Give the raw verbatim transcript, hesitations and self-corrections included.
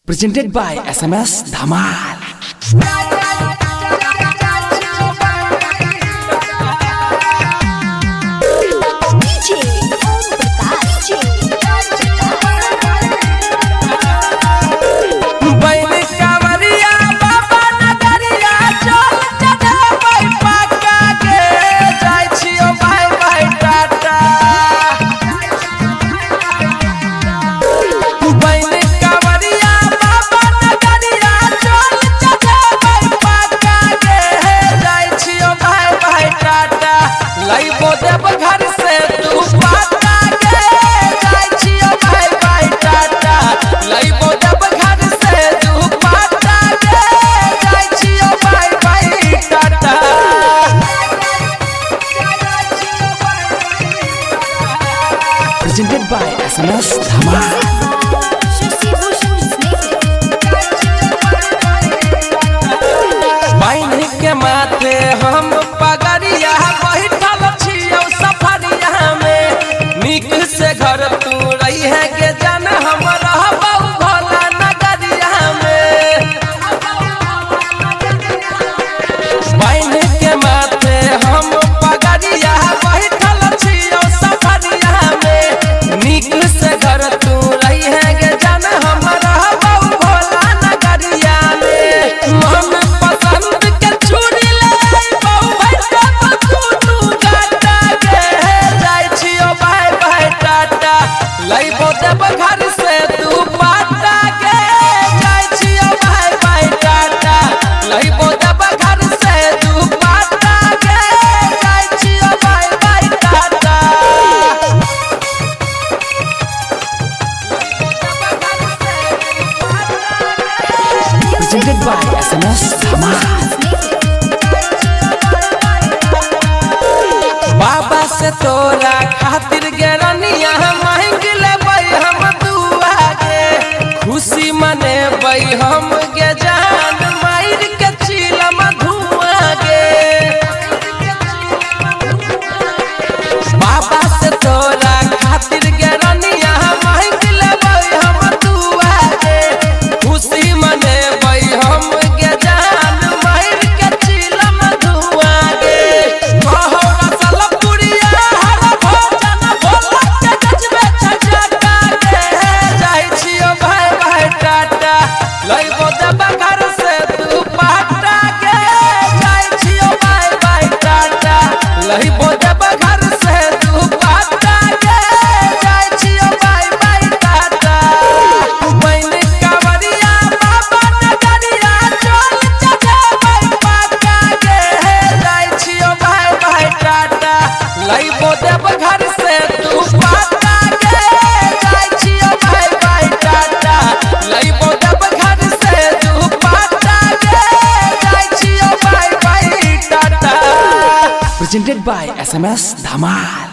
Presented by S M S Dhamal. घर से तू पाता के जाय छियो भाई भाई टाटा लइबो देब घर से तू पाता के जाय छियो भाई भाई Tata. Presented by S M S Dhamal. बाइन के माथे हम पगड़िया बैठल छियो सफरिया में निक से घर तू रही है के जान हम रहबौ भोला नगरिया में। बाइन के माथे हम पगड़िया बैठल छियो सफरिया में निक से घर तू रही है के जान हम रहबौ भोला नगरिया में। मन लइबो देब घर से तू पाता के जाय छियो भाई भाई टाटा लइबो देब घर से तू पाता के जाय छियो भाई भाई Tata. Presented by S M S Dhamal. बाबा से तोरा खातिर गेरनिया मांग लेबै हम दुआ के खुशी मनेबै हम के जान मार के चिलम धुआं गे। बाबा से तोरा खातिर गेरनिया मांग लेबै हम दुआ के खुशी मनेबै हम के जान मार के चिलम धुआं गे। लइबो देब घर से तू पाता के जाय छियो भाई भाई टाटा लइबो देब घर से तू पाता के जाय छियो भाई भाई टाटा। बइन कावरिया बाबा नगरिया चल चले भाई पाका के जाय छियो भाई भाई टाटा लइबो देब घर से तू पाता के जाय छियो भाई भाई Tata लइबो Presented by S M S Dhamal.